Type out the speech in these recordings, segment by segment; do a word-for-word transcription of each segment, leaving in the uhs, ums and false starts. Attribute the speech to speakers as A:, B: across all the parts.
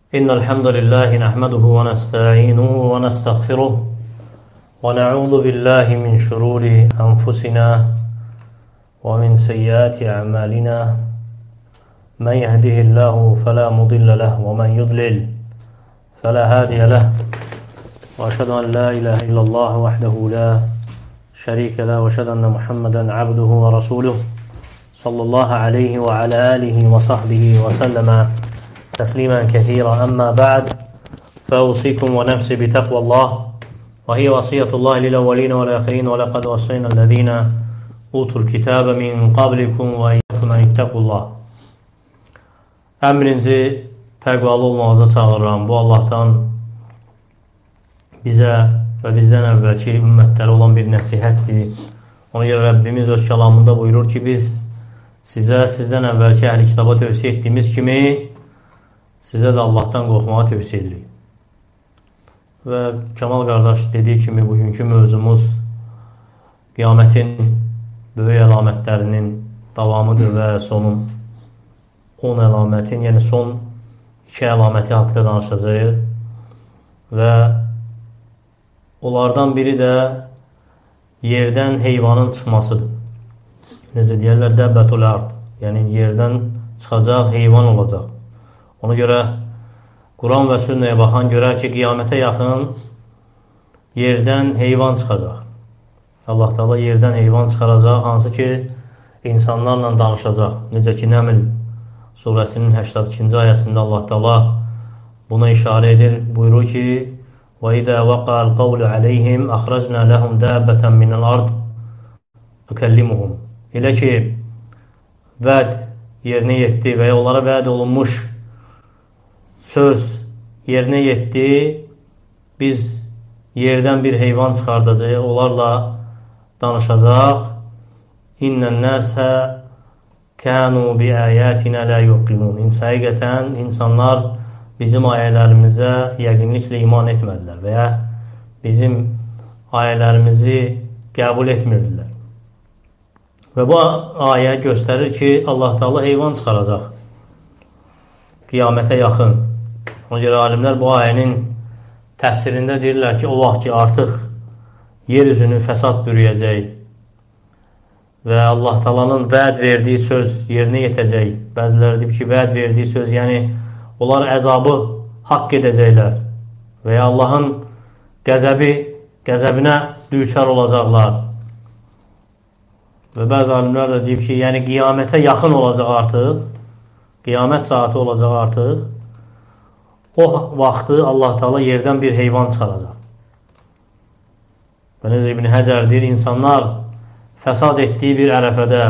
A: إن الحمد لله نحمده ونستعينه ونستغفره ونعوذ بالله من شرور أنفسنا ومن سيئات أعمالنا من يهده الله فلا مضل له ومن يضلل فلا هادي له وأشهد أن لا إله إلا الله وحده لا شريك له وأشهد أن محمدا عبده ورسوله صلى الله عليه وعلى آله وصحبه وسلم تسليما كثيرا. أما بعد فأوصيكم ونفسي بتقوى الله وهي وصية الله للأولين والآخرين ولقد وصينا الذين أوتوا الكتاب من قبلكم وإياكم أن اتقوا الله. Əmrinizi təqvalı olmağınıza çağırıram. Bu Allah'tan bizə və bizdən əvvəlki ümmətlərə olan bir nəsihətdir. Ona görə Rəbbimiz öz kəlamında buyurur ki, biz sizə sizdən əvvəlki əhl-i kitaba tövsiyə etdiyimiz kimi sizə də Allah'tan qorxmağa tövsiyə edirik. Və Kəmal qardaş dediyi kimi bugünkü mövzumuz qiyamətin böyük əlamətlərinin davamıdır və sonun on əlamətin, yəni son iki əlaməti haqqında danışacağıq. Və onlardan biri də yerdən heyvanın çıxmasıdır. Necə deyərlər, dəbbətul ard, yəni yerdən çıxacaq heyvan olacaq. Ona görə Quran və sünnəyə baxan görər ki, qiyamətə yaxın yerdən heyvan çıxacaq. Allah Teala yerdən heyvan çıxaracaq, hansı ki, insanlarla danışacaq. Necə ki, Nəml surəsinin səksən ikinci ayəsində Allah Teala buna işarə edir. Buyurur ki, وَإِذَا وَقَعَ الْقَوْلُ عَلَيْهِمْ أَخْرَجْنَا لَهُمْ دَابَّةً مِنَ الْأَرْضِ تُكَلِّمُهُمْ. Elə ki, vəd yerinə yetdi və ya onlara vəd olunmuş söz yerinə yetdi, biz yerdən bir heyvan çıxardacaq, onlarla danışacaq. İnnən nəsə kənu bi əyətinə lə yuqimun. Həqiqətən insanlar bizim ayələrimizə yəqinliklə iman etmədilər və ya bizim ayələrimizi qəbul etmirdilər. Və bu ayə göstərir ki, Allah Teala heyvan çıxaracaq qiyamətə yaxın. Ona görə alimlər bu ayənin təfsirində deyirlər ki, o vaxt ki, artıq yer üzünü fəsad bürüyəcək və Allah Taala'nın vəd verdiyi söz yerinə yetəcək. Bəziləri deyib ki, vəd verdiyi söz, yəni onlar əzabı haqq edəcəklər və ya Allahın qəzəbi, qəzəbinə düçar olacaqlar. Və bəzi alimlər də deyib ki, yəni qiyamətə yaxın olacaq artıq, qiyamət saati olacaq artıq, o vaxtı Allah Teala yerdən bir heyvan çıxaracaq. Və necə İbn Həcər deyir, insanlar fəsad etdiyi bir ərəfədə,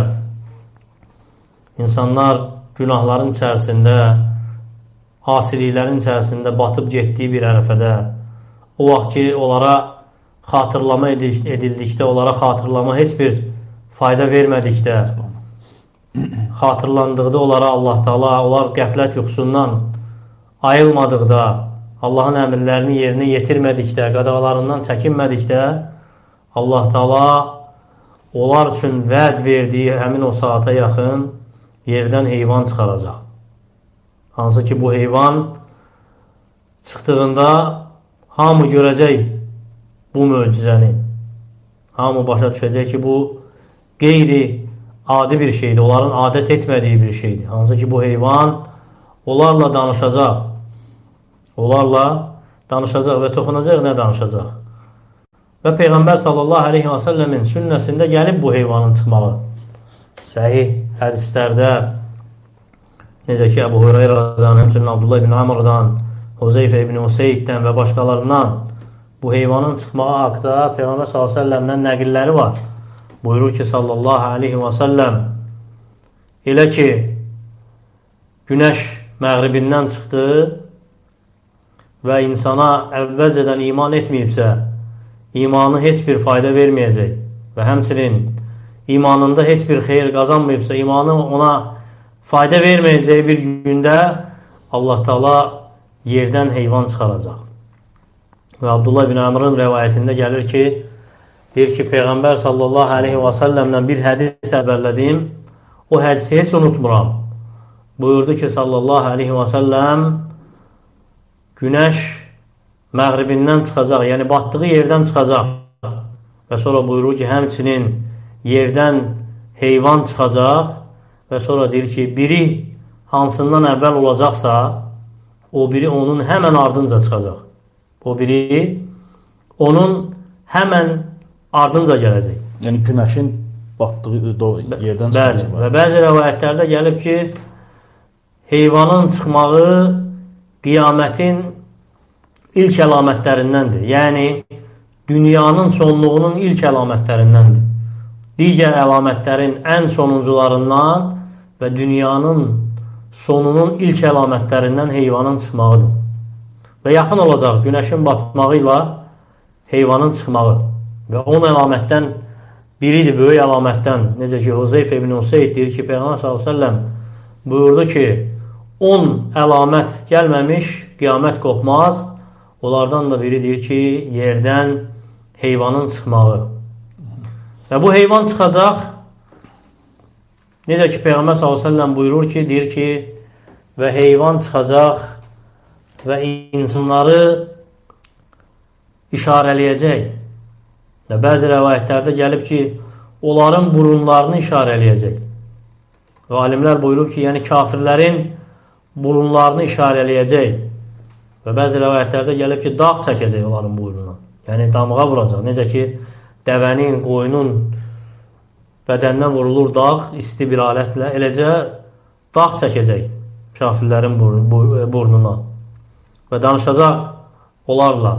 A: insanlar günahların içərisində, asiliklərin içərisində batıb getdiyi bir ərəfədə, o vaxt ki, onlara xatırlama edildikdə, onlara xatırlama heç bir fayda vermədikdə, xatırlandıqda onlara Allah Teala, onlar qəflət yuxusundan ayılmadıqda, Allahın əmrlərini yerinə yetirmədikdə, qadağalarından çəkinmədikdə, Allah Teala onlar üçün vəd verdiyi həmin o saata yaxın yerdən heyvan çıxaracaq. Hansı ki, bu heyvan çıxdığında hamı görəcək bu möcüzəni. Hamı başa düşəcək ki, bu qeyri adi bir şeydir, onların adət etmədiyi bir şeydir. Hansı ki, bu heyvan onlarla danışacaq. Onlarla danışacaq və toxunacaq, nə danışacaq? Və Peyğəmbər sallallahu aleyhi və səlləmin sünnəsində gəlib bu heyvanın çıxmağı. Səhih hədislərdə, necə ki, Əbu Hüreyrədən, həmçinin Abdullah ibn Amr'dan, Huzeyfə ibn Useyddən və başqalarından bu heyvanın çıxmağı haqda Peyğəmbər sallallahu aleyhi və səlləmdən nəqilləri var. Buyurur ki, sallallahu aleyhi və səlləm, elə ki, günəş məğribindən çıxdı və insana əvvəlcədən iman etməyibsə, imanı heç bir fayda verməyəcək və həmçinin imanında heç bir xeyir qazanmayıbsa, imanı ona fayda verməyəcəyi bir gündə Allah Teala yerdən heyvan çıxaracaq. Və Abdullah ibn Amr'ın rəvayətində gəlir ki, deyir ki, Peyğəmbər sallallahu aleyhi və səlləmdən bir hədis əvvəllədim, o hədisi heç unutmuram. Buyurdu ki, sallallahu aleyhi və səlləm, günəş məğribindən çıxacaq, yəni batdığı yerdən çıxacaq. Və sonra buyurur ki, həmçinin yerdən heyvan çıxacaq və sonra deyir ki, biri hansından əvvəl olacaqsa, o biri onun həmən ardınca çıxacaq. O biri onun həmən ardınca gələcək.
B: Yəni günəşin batdığı yerdən çıxacaq.
A: Və bəzi rəvayətlərdə gəlib ki, heyvanın çıxmağı qiyamətin ilk əlamətlərindəndir. Yəni, dünyanın sonluğunun ilk əlamətlərindəndir. Digər əlamətlərin ən sonuncularından və dünyanın sonunun ilk əlamətlərindən heyvanın çıxmağıdır. Və yaxın olacaq günəşin batmağı ilə heyvanın çıxmağı. Və on əlamətdən biridir, böyük əlamətdən. Necə ki, Huzeyf ibn Useyd deyir ki, Peyğəmbər sallallahu əleyhi və səlləm buyurdu ki, on əlamət gəlməmiş qiyamət qopmaz. Onlardan da biri deyir ki, yerdən heyvanın çıxmağı. Və bu heyvan çıxacaq. Necə ki, Peyğəmbər sallallahu əleyhi və səlləm buyurur ki, deyir ki, və heyvan çıxacaq və insanları işarələyəcək. Və bəzi rəvayətlərdə gəlib ki, onların burunlarını işarələyəcək. Və alimlər buyurub ki, yəni kafirlərin burunlarını işarələyəcək. Və bəzi rəvayətlərdə gəlib ki, dağ çəkəcək onların burnuna. Yəni damğa vuracaq. Necə ki, dəvənin, qoyunun bədəndən vurulur dağ, isti bir alətlə, eləcə dağ çəkəcək kafirlərin burnuna və danışacaq onlarla.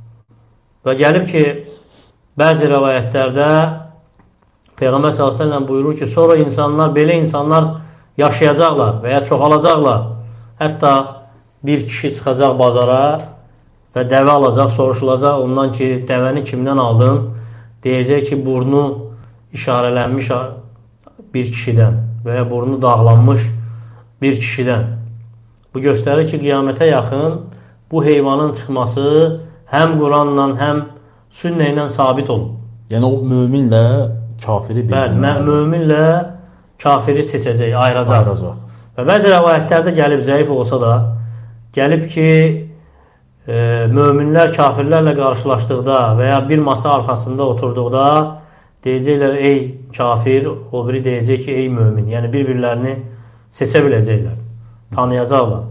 A: Və gəlib ki, bəzi rəvayətlərdə Peyğəmbər sallallahu əleyhi və səlləm buyurur ki, sonra insanlar, belə insanlar yaşayacaqlar və ya çoxalacaqlar. Hətta bir kişi çıxacaq bazara və dəvə alacaq, soruşulacaq ondan ki, dəvəni kimdən aldın? Deyəcək ki, burnu işarələnmiş bir kişidən və ya burnu dağlanmış bir kişidən. Bu göstərir ki, qiyamətə yaxın bu heyvanın çıxması həm Quranla, həm sünnə ilə sabit olub.
B: Yəni o möminlə kafiri bir.
A: Bəli, möminlə kafiri seçəcək, ayıracaq.
B: ayıracaq.
A: Və bəzi rəvayətlərdə gəlib, zəif olsa da, gəlib ki, e, möminlər kafirlərlə qarşılaşdıqda və ya bir masa arxasında oturduqda deyəcəklər, ey kafir, o biri deyəcək ki, ey mömin. Yəni, bir-birlərini seçə biləcəklər, tanıyacaqlar.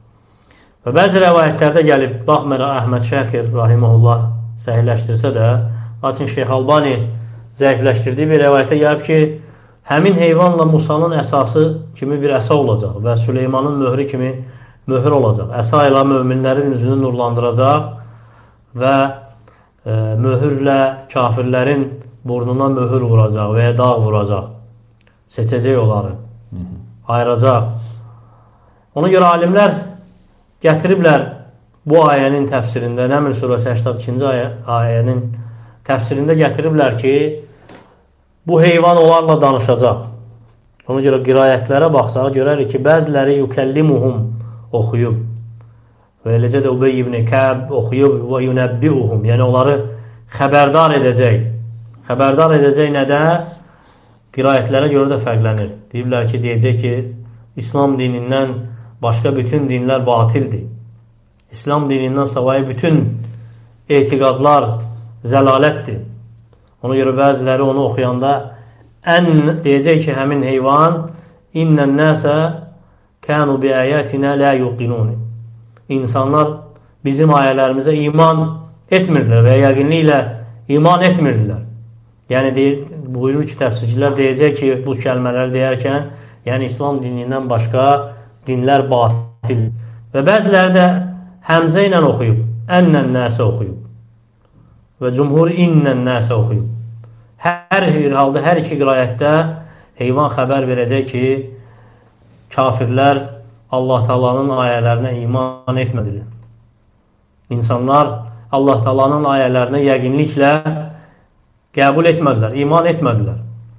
A: Və bəzi rəvayətlərdə gəlib, baxmayaraq Əhməd Şəkir, rahiməhullah, səhihləşdirsə də, lakin Şeyx Albani zəifləşdirdiyi bir rəvayətə gəlib ki, həmin heyvanla Musanın əsası kimi bir əsa olacaq və Süleymanın möhrü kimi möhür olacaq. Əsa ilə möminlərin üzünü nurlandıracaq və e, möhürlə kafirlərin burnuna möhür vuracaq və ya dağ vuracaq. Seçəcək onları, ayıracaq. Ona görə alimlər gətiriblər bu ayənin təfsirində, Nəml surəsi səksən ikinci ayə, ayənin təfsirində gətiriblər ki, bu heyvan onlarla danışacaq. Ona görə qirayətlərə baxsaq, görərik ki, bəziləri yukəllimuhum oxuyub və eləcə də Ubey ibn Kəb oxuyub və yunəbbiuhum, yəni onları xəbərdar edəcək. Xəbərdar edəcək nədə? Qirayətlərə görə də fərqlənir. Deyiblər ki, deyəcək ki, İslam dinindən başqa bütün dinlər batildir. İslam dinindən savayı bütün etiqadlar zəlalətdir. Ona görə bəziləri onu oxuyanda ən deyəcək ki, həmin heyvan innən nəsə kənu bi əyətinə lə yuqinun. İnsanlar bizim ayələrimizə iman etmirdilər və yəqinliklə iman etmirdilər. Yəni, deyir, buyurur ki, təfsirçilər deyəcək ki, bu kəlmələri deyərkən, yəni İslam dinindən başqa dinlər batil. Və bəziləri də həmzə ilə oxuyub, ənnən nəsə oxuyub və cümhur innən nəsə oxuyub. Hər bir halda, hər iki qirayətdə heyvan xəbər verəcək ki, kafirlər Allah Taala'nın ayələrinə iman etmədilər. İnsanlar Allah Taala'nın ayələrinə yəqinliklə qəbul etmədilər, iman etmədilər.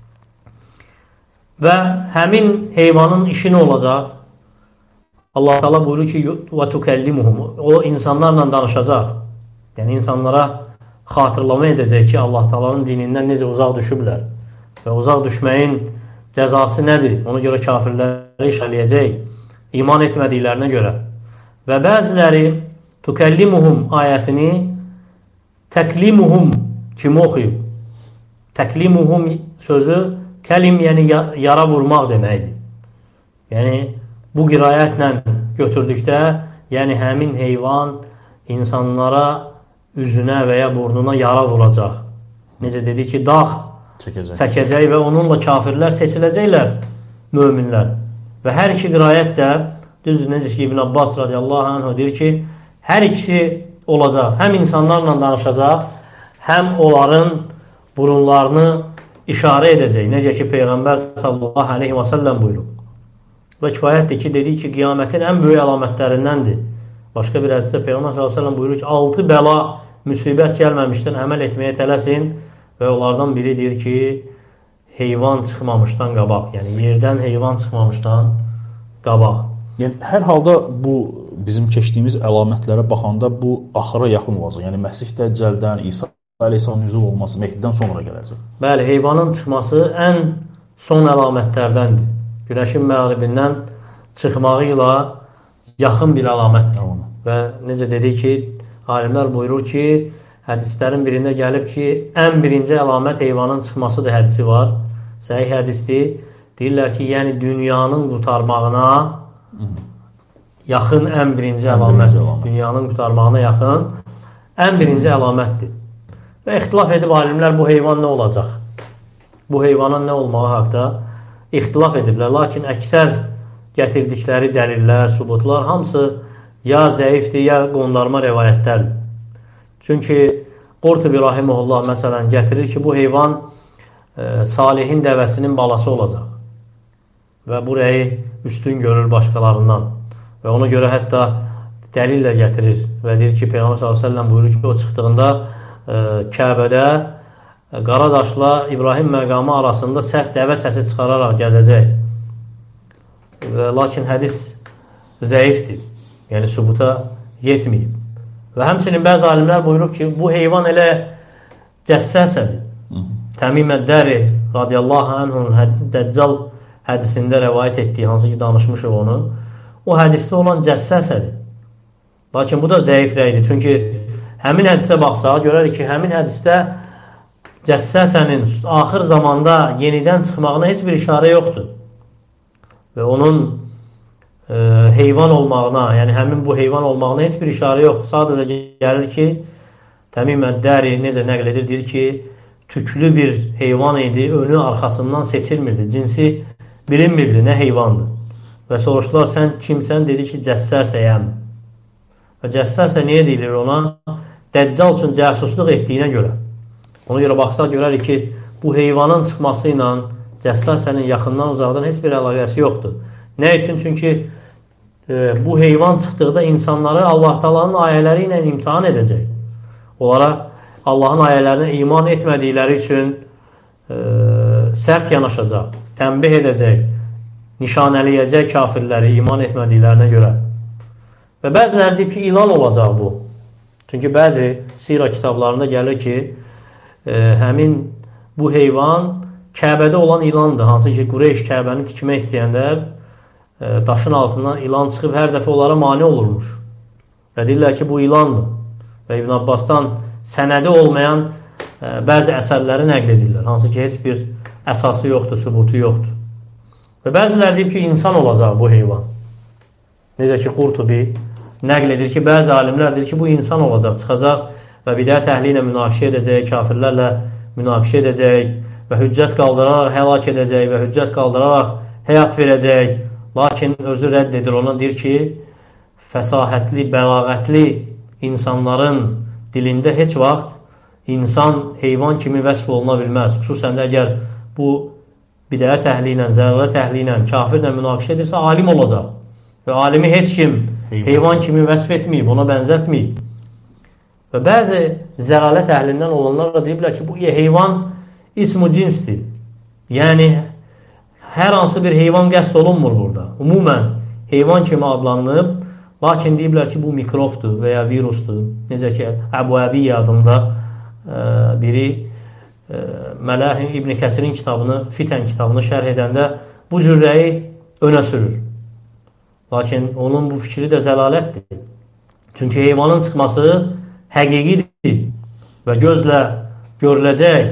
A: Və həmin heyvanın işi nə olacaq? Allah Taala buyurur ki, və tukəllimuhum. O insanlarla danışacaq. Yəni insanlara xatırlama edəcək ki, Allah Taala'nın dinindən necə uzaq düşüblər və uzaq düşməyin cəzası nədir? Ona görə kafirləri işləyəcək, iman etmədiklərinə görə. Və bəziləri Tukellimuhum ayəsini təklimuhum kimi oxuyub. Təklimuhum sözü kəlim, yəni yara vurmaq deməkdir. Yəni, bu qirayətlə götürdükdə, yəni həmin heyvan insanlara üzünə və ya burnuna yara vuracaq. Necə dedi ki, dağ çəkəcək. çəkəcək və onunla kafirlər seçiləcəklər, möminlər. Və hər iki qirayət də, düzdür, necə ki, İbn Abbas radiyallahu anh deyir ki, hər ikisi olacaq. Həm insanlarla danışacaq, həm onların burunlarını işarə edəcək. Necə ki, Peyğəmbər sallallahu aleyhi və səlləm buyurub. Və kifayətdir ki, dedi ki, qiyamətin ən böyük əlamətlərindəndir. Başqa bir hədisdə Peyğəmbər sallallahu aleyhi və səlləm buyurur ki, altı bəla, müsibət gəlməmişdən əməl etməyə tələsin və onlardan biri deyir ki, heyvan çıxmamışdan qabaq, yəni yerdən heyvan çıxmamışdan qabaq.
B: Yəni, hər halda bu bizim keçdiyimiz əlamətlərə baxanda bu axıra yaxın olacaq. Yəni, Məsih Dəccəldən, İsa Aleyhisselam nüzul olması Mehdidən sonra gələcək.
A: Bəli, heyvanın çıxması ən son əlamətlərdəndir. Günəşin məğribindən çıxmağı ilə yaxın bir əlamətdir. Və necə dedik ki, alimlər buyurur ki, hədislərin birində gəlib ki, ən birinci əlamət heyvanın çıxmasıdır hədisi var. Səhih hədisdir. Deyirlər ki, yəni dünyanın qurtarmağına yaxın ən birinci əlamətdir. Dünyanın qurtarmağına yaxın ən birinci əlamətdir. Və ixtilaf edib alimlər bu heyvan nə olacaq? Bu heyvanın nə olmağı haqda ixtilaf ediblər. Lakin əksər gətirdikləri dəlillər, subutlar hamısı ya zəifdir, ya qondarma rəvayətlərdir. Çünki Qurtubi rahimehullah məsələn gətirir ki, bu heyvan e, Salihin dəvəsinin balası olacaq. Və burayı üstün görür başqalarından. Və ona görə hətta dəlil də gətirir. Və deyir ki, Peyğəmbər sallallahu əleyhi və səlləm buyurur ki, o çıxdığında e, Kəbədə e, Qaradaşla İbrahim məqamı arasında səs, dəvə səsi çıxararaq gəzəcək. Və, lakin hədis zəifdir. Yəni, sübuta yetməyib. Və həmçinin bəzi alimlər buyurub ki, bu heyvan elə cəssəsədir. Təmim Əd-Dəri radiyallahu anhunun Dəccal hədisində rəvayət etdiyi, hansı ki danışmışıq onu, o hədisdə olan cəssəsədir. Lakin bu da zəif rəydir. Çünki həmin hədisə baxsaq, görərik ki, həmin hədisdə cəssəsənin axır zamanda yenidən çıxmağına heç bir işarə yoxdur. Və onun e, heyvan olmağına, yəni həmin bu heyvan olmağına heç bir işarə yoxdur. Sadəcə gəlir ki, Təmim Əd-Dəri necə nəql edir, deyir ki, tüklü bir heyvan idi, önü arxasından seçilmirdi, cinsi bilinmirdi, nə heyvandır. Və soruşdular, sən kimsən? Dedi ki, cəssəsəyəm. Və cəssəsə niyə deyilir ona? Dəccal üçün cəsusluq etdiyinə görə. Ona görə baxsaq görərik ki, bu heyvanın çıxması ilə cəssəsənin yaxından uzaqdan heç bir əlaqəsi yoxdur. Nə üçün? Çünki e, bu heyvan çıxdıqda insanları Allah Taala'nın ayələri ilə imtihan edəcək. Onlara Allahın ayələrinə iman etmədikləri üçün e, sərt yanaşacaq, tənbih edəcək, nişanələyəcək kafirləri iman etmədiklərinə görə. Və bəziləri deyib ki, ilan olacaq bu. Çünki bəzi sira kitablarında gəlir ki, e, həmin bu heyvan Kəbədə olan ilandır. Hansı ki, Qureyş Kəbəni tikmək istəyəndə e, daşın altından ilan çıxıb hər dəfə onlara mane olurmuş. Və deyirlər ki, bu ilandır. Və İbn Abbasdan sənədi olmayan e, bəzi əsərləri nəql edirlər. Hansı ki, heç bir əsası yoxdur, sübutu yoxdur. Və bəziləri deyib ki, insan olacaq bu heyvan. Necə ki, Qurtubi nəql edir ki, bəzi alimlər deyir ki, bu insan olacaq, çıxacaq və bidət əhli ilə münaqişə edəcək, kafirlərlə münaqişə edəcək və hüccət qaldıraraq həlak edəcək və hüccət qaldıraraq həyat verəcək. Lakin özü rədd edir, ona deyir ki, fəsahətli, bəlağətli insanların dilində heç vaxt insan heyvan kimi vəsf oluna bilməz. Xüsusən də əgər bu bidət əhli ilə, zərurət əhli ilə, kafirlə münaqişə edirsə, alim olacaq. Və alimi heç kim heyvan, heyvan kimi vəsf etməyib, ona bənzətməyib. Və bəzi zəralət əhlindən olanlar da deyiblər ki, bu heyvan ismu cinsdir. Yəni, hər hansı bir heyvan qəsd olunmur burada. Umumən heyvan kimi adlanıb, lakin deyiblər ki, bu mikrobdur və ya virusdur. Necə ki, Əbu Əbiyyə adında e, biri e, Mələh İbn Kəsirin kitabını, Fitən kitabını şərh edəndə bu cürrəyi önə sürür. Lakin onun bu fikri də zəlalətdir. Çünki heyvanın çıxması həqiqidir və gözlə görüləcək.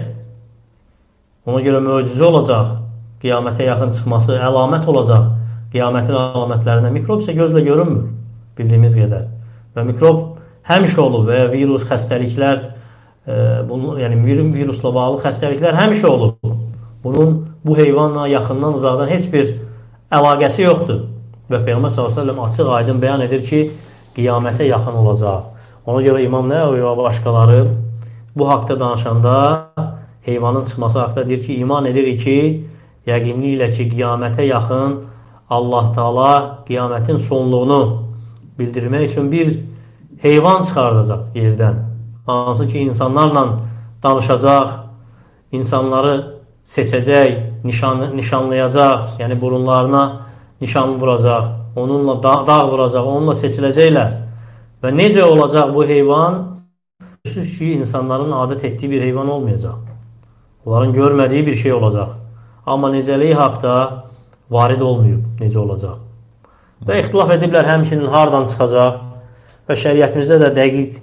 A: Ona görə möcüzə olacaq. Qiyamətə yaxın çıxması əlamət olacaq. Qiyamətin əlamətlərindən. Mikrob isə gözlə görünmür, bildiyimiz qədər. Və mikrob həmişə olub və virus, xəstəliklər, e, bunu, yəni virusla bağlı xəstəliklər həmişə olub. Bunun bu heyvanla yaxından, uzaqdan heç bir əlaqəsi yoxdur. Və Peyğəmbər sallallahu əleyhi və səlləm açıq aydın bəyan edir ki, qiyamətə yaxın olacaq. Ona görə İmam Nəvəvi və başqaları bu haqda danışanda heyvanın çıxması haqda deyir ki, iman edirik ki, yəqinliklə ki, qiyamətə yaxın Allah Taala qiyamətin sonluğunu bildirmək üçün bir heyvan çıxardacaq yerdən. Hansı ki, insanlarla danışacaq, insanları seçəcək, nişan, nişanlayacaq, yəni burunlarına nişan vuracaq, onunla dağ, dağ vuracaq, onunla seçiləcəklər. Və necə olacaq bu heyvan? Sözsüz ki, insanların adət etdiyi bir heyvan olmayacaq. Onların görmədiyi bir şey olacaq. Amma necəliyi haqda varid olmayıb, necə olacaq. Və ixtilaf ediblər həmçinin hardan çıxacaq və şəriətimizdə də dəqiq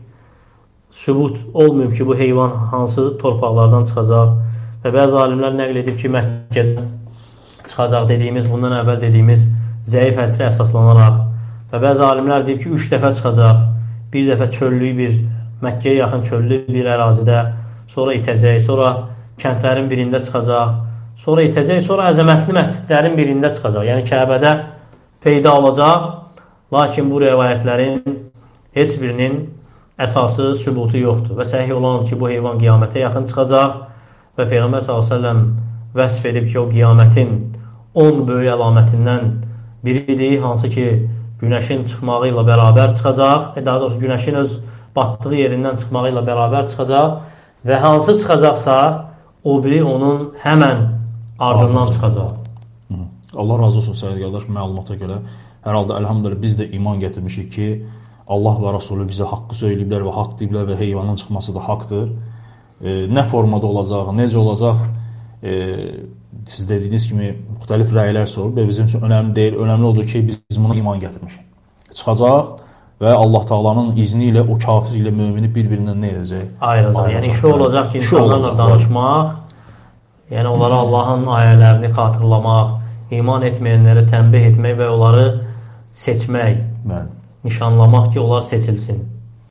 A: sübut olmayıb ki, bu heyvan hansı torpaqlardan çıxacaq. Və bəzi alimlər nəql edib ki, Məkkədən çıxacaq dediyimiz, bundan əvvəl dediyimiz zəif hədisə əsaslanaraq. Və bəzi alimlər deyib ki, üç dəfə çıxacaq. Bir dəfə çöllü bir, Məkkəyə yaxın çöllü bir ərazidə, sonra itəcək, sonra kəndlərin birində çıxacaq, sonra itəcək, sonra əzəmətli məscidlərin birində çıxacaq. Yəni Kəbədə peyda olacaq, lakin bu rəvayətlərin heç birinin əsası, sübutu yoxdur. Və səhih olan ki, bu heyvan qiyamətə yaxın çıxacaq və Peyğəmbər sallallahu əleyhi və səlləm vəsf edib ki, o qiyamətin on böyük əlamətindən biridir, hansı ki, günəşin çıxmağı ilə bərabər çıxacaq, e, daha doğrusu günəşin öz batdığı yerindən çıxmağı ilə bərabər çıxacaq və hansı çıxacaqsa, o biri onun həmən ardından çıxacaq.
B: Allah razı olsun Səyyid qardaş, məlumata görə hər halda əlhamdülillah biz də iman gətirmişik ki, Allah və Rasulü bizə haqqı söyləyiblər və haqq deyiblər və heyvanın çıxması da haqdır. E, nə formada olacaq, necə olacaq, e, siz dediyiniz kimi müxtəlif rəylər sorulub və bizim üçün önəmli deyil. Önəmli odur ki, biz buna iman gətirmişik. Çıxacaq və Allah Taala'nın izni ilə o kafir ilə mümini bir-birindən nə edəcək?
A: Ayıracaq. Yəni işi olacaq ki, insanlarla danışmaq, yəni onlara Allahın ayələrini xatırlamaq, iman etməyənləri tənbih etmək və onları seçmək, Bəli. nişanlamaq ki, onlar seçilsin.